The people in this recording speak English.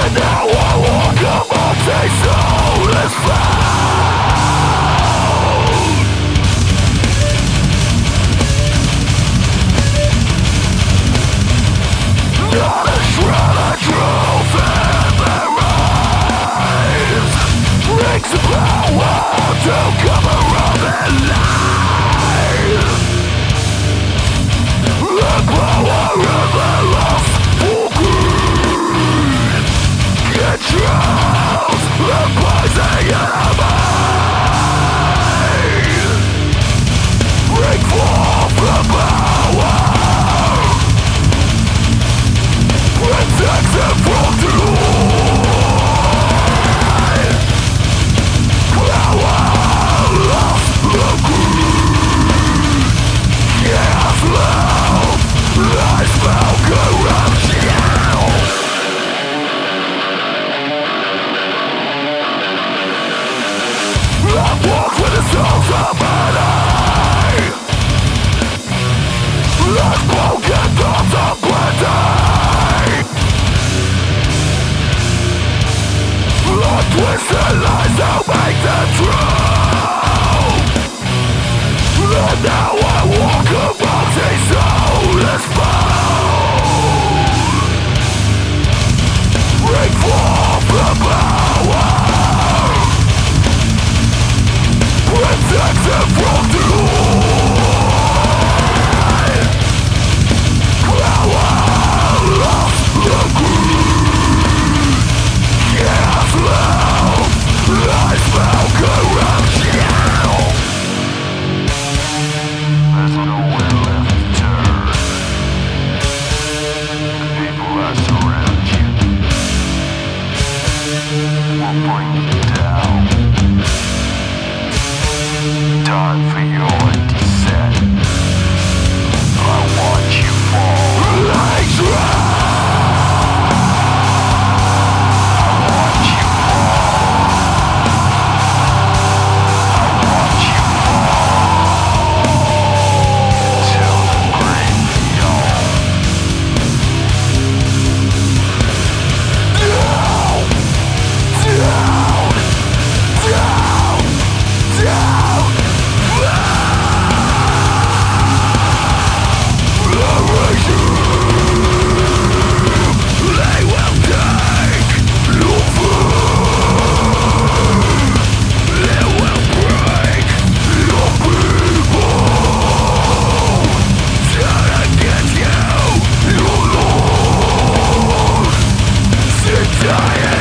now I walk amongst a soulless found. Not a shroud of truth in their eyes brings the power to cover up their lies. The power of their lost for good controls the poison enemy. Bring forth the power, protect them from doom. Power of the good, chaos love, I smell corruption. I walk with the souls of many, like broken thoughts of plenty. Like twisted lies that make them true. And now I walk amongst a soulless foe. Bring forth the power, protect them from doom. Power of the good, chaos love, I smell corruption. There's nowhere left to turn. The people that surround you will bring you down. Time for your descent. I watch you fall like I watch you fall. I watch you fall till the great beyond. Down, down, down, down. They will take your food. They will break your people. Turn against you, your Lord. Sit dying.